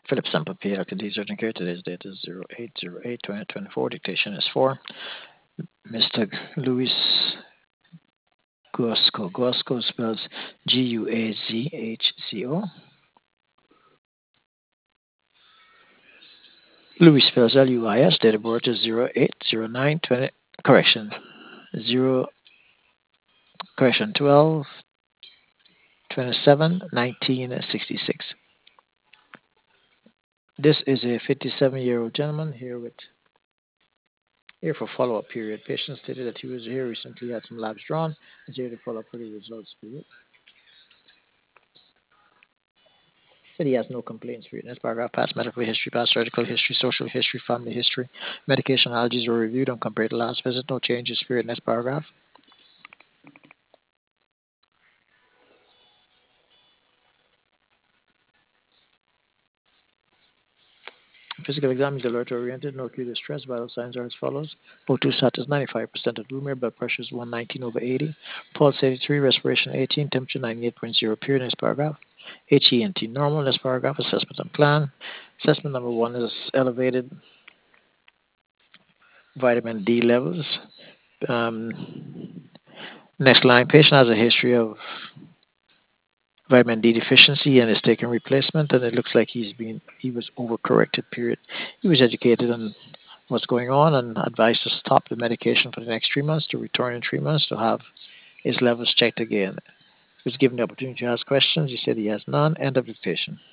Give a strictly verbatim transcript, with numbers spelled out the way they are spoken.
Philip Sample P. Doctor D. Urgent Care. Today's date is zero eight zero eight twenty twenty-four. Dictation is for Mister Luis Guasco. Guasco spells G U A Z H C O. Luis spells L U I S. Date of birth is zero eight zero nine twenty. Correction. zero, correction, twelve twenty-seven nineteen sixty-six. This is a fifty-seven year old gentleman here with here for follow up period. Patient stated that he was here recently, had some labs drawn, and here to follow up for the results period. Said he has no complaints for this paragraph. Past medical history, past surgical history, social history, family history, medication allergies were reviewed and compared to last visit. No changes period in this paragraph. Physical exam is alert oriented, no acute distress. Vital signs are as follows. O two status ninety-five percent of room air, blood pressure is one nineteen over eighty, pulse eighty-three, respiration eighteen, temperature ninety-eight point zero period. Next paragraph. H E N T normal. Next paragraph. Assessment and plan. Assessment number one is elevated vitamin D levels. Um, next line. Patient has a history of vitamin D deficiency and is taking replacement, and it looks like he's been he was overcorrected. Period. He was educated on what's going on and advised to stop the medication for the next three months, to return in three months to have his levels checked again. He was given the opportunity to ask questions. He said he has none. End of dictation.